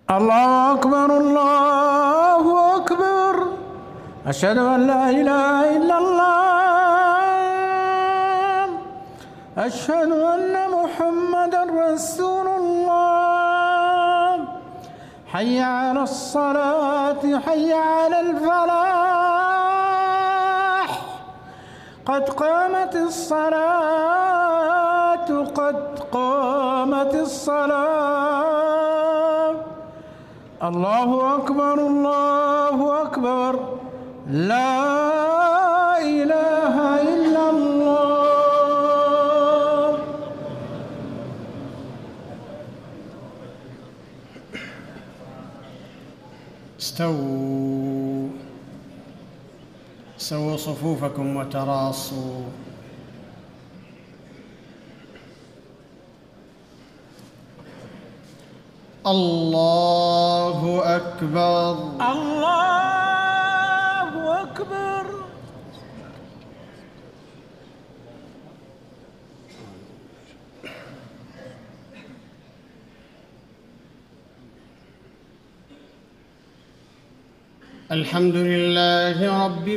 الله أكبر الله أكبر. أشهد أن لا إله إلا الله. أشهد أن محمدا رسول الله. حي على الصلاة حي على الفلاح. قد قامت الصلاة قد قامت الصلاة. الله أكبر الله أكبر. لا إله إلا الله. استووا سووا صفوفكم وتراصوا. الله أكبر الله أكبر. الحمد لله رب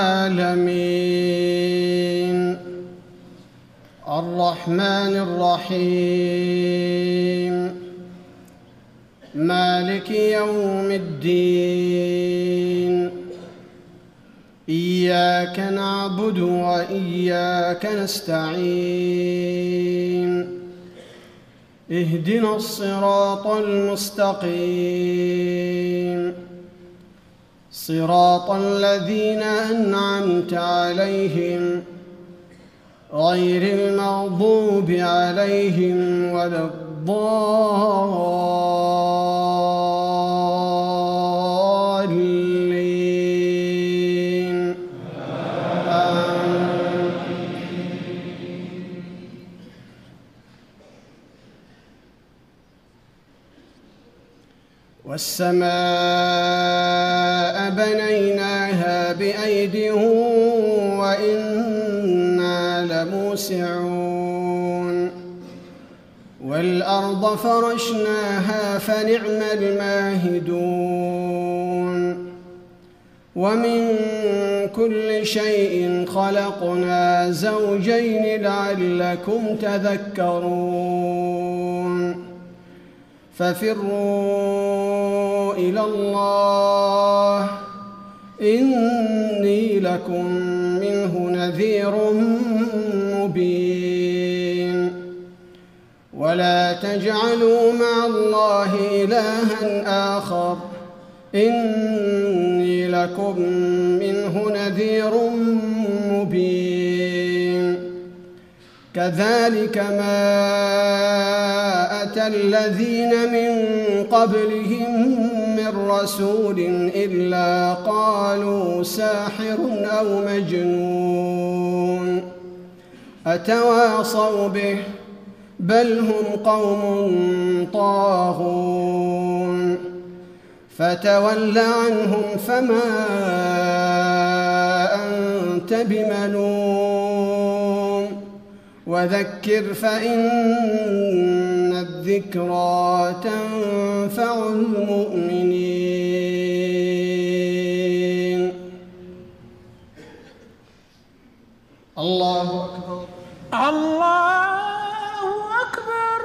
العالمين الرحمن الرحيم مالك يوم الدين. إياك نعبد وإياك نستعين. اهدنا الصراط المستقيم صراط الذين أنعمت عليهم غير المغضوب عليهم ولا الضالين. والسماء بنيناها بأيد وإنا لموسعون. والأرض فرشناها فنعم الماهدون. ومن كل شيء خلقنا زوجين لعلكم تذكرون. ففروا إلى الله إني لكم منه نذير مبين. ولا تجعلوا مع الله إلها آخر إني لكم منه نذير مبين. كذلك ما أتى الذين من قبلهم من رسول إلا قالوا ساحر أو مجنون أتواصوا به بل هم قوم طاغون. فتول عنهم فما أنت بملوم وذكر فإن الذكرى تنفع المؤمنين. الله أكبر الله أكبر.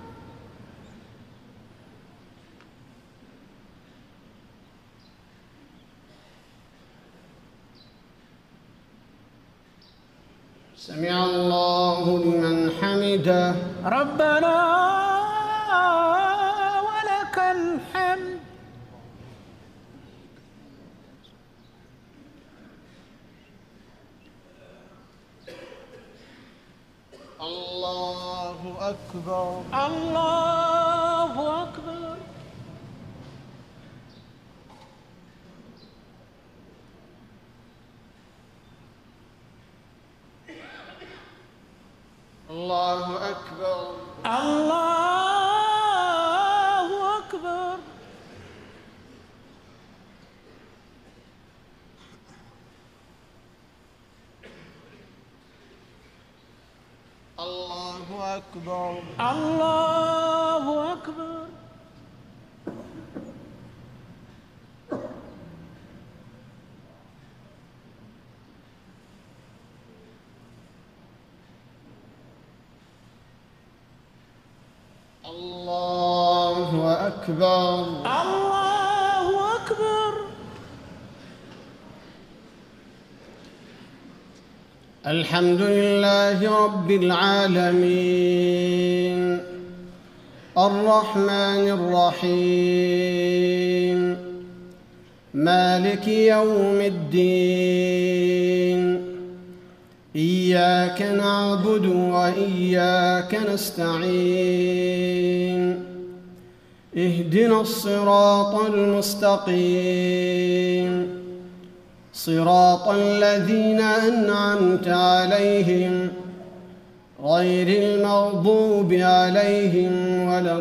سمع الله لمن حمده. ربنا ولك الحمد. الله أكبر الله أكبر. الله أكبر الله أكبر. الله أكبر الله أكبر. أكبر. الله أكبر. الحمد لله رب العالمين الرحمن الرحيم مالك يوم الدين إياك نعبد وإياك نستعين اهدنا الصراط المستقيم صراط الذين أنعمت عليهم غير المغضوب عليهم ولا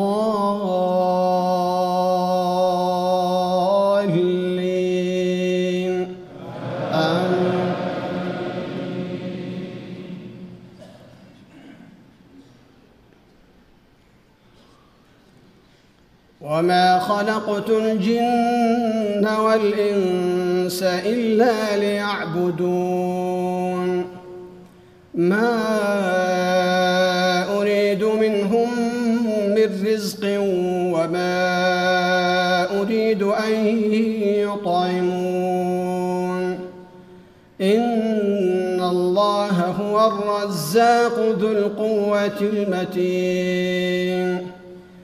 الضالين آمين. وما خلقت الجن والإنس إلا ليعبدون ما أريد منهم من رزق وما أريد أن يطعمون إن الله هو الرزاق ذو القوة المتين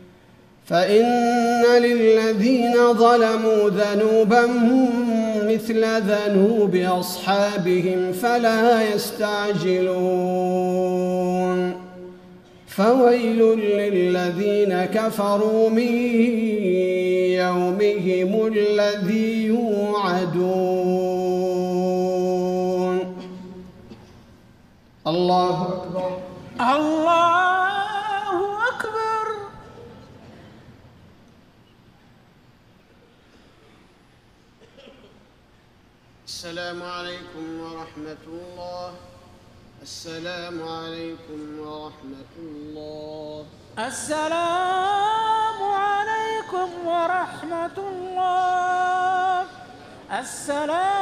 فإن للذين ظلموا ذنوبا مثل ذنوب أصحابهم فلا يستعجلون فويل للذين كفروا من يومهم الذي يوعدون. الله أكبر. الله أكبر. السلام عليكم ورحمة الله. السلام عليكم ورحمة الله. السلام عليكم ورحمة الله. السلام